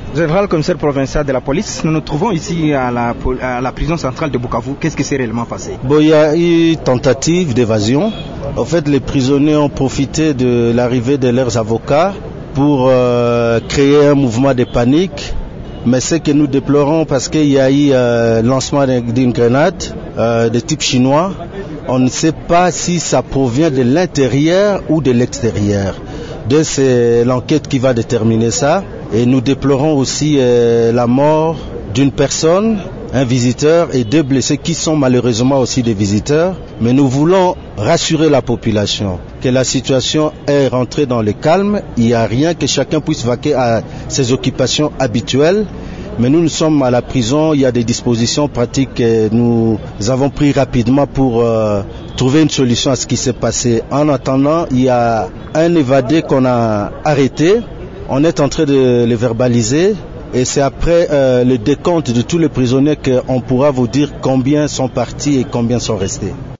Général commissaire provincial de la police, nous nous trouvons ici à la prison centrale de Bukavu. Qu'est-ce qui s'est réellement passé? Il y a eu tentative d'évasion. En fait, les prisonniers ont profité de l'arrivée de leurs avocats pour créer un mouvement de panique. Mais ce que nous déplorons, parce qu'il y a eu lancement d'une grenade de type chinois, on ne sait pas si ça provient de l'intérieur ou de l'extérieur. Donc c'est l'enquête qui va déterminer ça. Et nous déplorons aussi la mort d'une personne, un visiteur, et 2 blessés qui sont malheureusement aussi des visiteurs. Mais nous voulons rassurer la population que la situation est rentrée dans le calme. Il n'y a rien, que chacun puisse vaquer à ses occupations habituelles. Mais nous sommes à la prison, il y a des dispositions pratiques que nous avons prises rapidement pour trouver une solution à ce qui s'est passé. En attendant, il y a un évadé qu'on a arrêté. On est en train de le verbaliser et c'est après le décompte de tous les prisonniers qu'on pourra vous dire combien sont partis et combien sont restés.